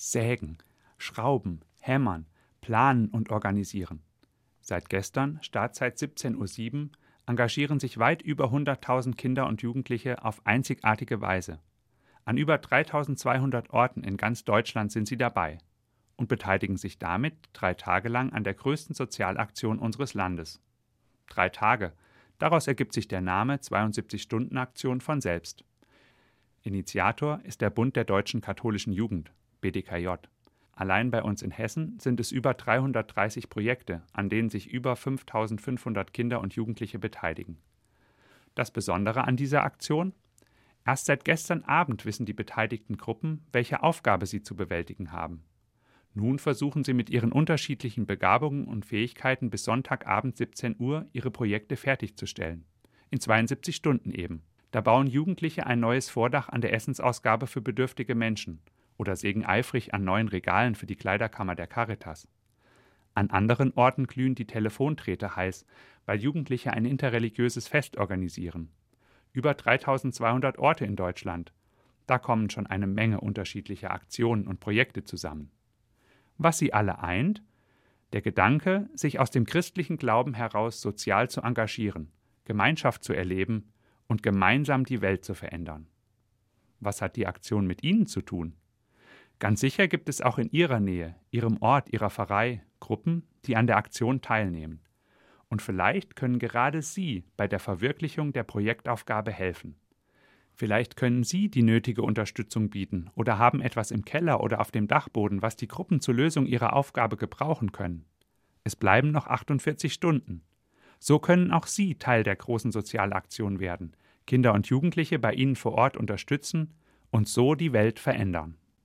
Sägen, schrauben, hämmern, planen und organisieren. Seit gestern, Startzeit 17:07 Uhr, engagieren sich weit über 100.000 Kinder und Jugendliche auf einzigartige Weise. An über 3.200 Orten in ganz Deutschland sind sie dabei und beteiligen sich damit 3 Tage lang an der größten Sozialaktion unseres Landes. 3 Tage, daraus ergibt sich der Name 72-Stunden-Aktion von selbst. Initiator ist der Bund der Deutschen Katholischen Jugend, BDKJ. Allein bei uns in Hessen sind es über 330 Projekte, an denen sich über 5.500 Kinder und Jugendliche beteiligen. Das Besondere an dieser Aktion? Erst seit gestern Abend wissen die beteiligten Gruppen, welche Aufgabe sie zu bewältigen haben. Nun versuchen sie mit ihren unterschiedlichen Begabungen und Fähigkeiten bis Sonntagabend 17 Uhr ihre Projekte fertigzustellen. In 72 Stunden eben. Da bauen Jugendliche ein neues Vordach an der Essensausgabe für bedürftige Menschen oder sägen eifrig an neuen Regalen für die Kleiderkammer der Caritas. An anderen Orten glühen die Telefonträte heiß, weil Jugendliche ein interreligiöses Fest organisieren. Über 3.200 Orte in Deutschland. Da kommen schon eine Menge unterschiedlicher Aktionen und Projekte zusammen. Was sie alle eint? Der Gedanke, sich aus dem christlichen Glauben heraus sozial zu engagieren, Gemeinschaft zu erleben und gemeinsam die Welt zu verändern. Was hat die Aktion mit Ihnen zu tun? Ganz sicher gibt es auch in Ihrer Nähe, Ihrem Ort, Ihrer Pfarrei Gruppen, die an der Aktion teilnehmen. Und vielleicht können gerade Sie bei der Verwirklichung der Projektaufgabe helfen. Vielleicht können Sie die nötige Unterstützung bieten oder haben etwas im Keller oder auf dem Dachboden, was die Gruppen zur Lösung ihrer Aufgabe gebrauchen können. Es bleiben noch 48 Stunden. So können auch Sie Teil der großen Sozialaktion werden, Kinder und Jugendliche bei Ihnen vor Ort unterstützen und so die Welt verändern.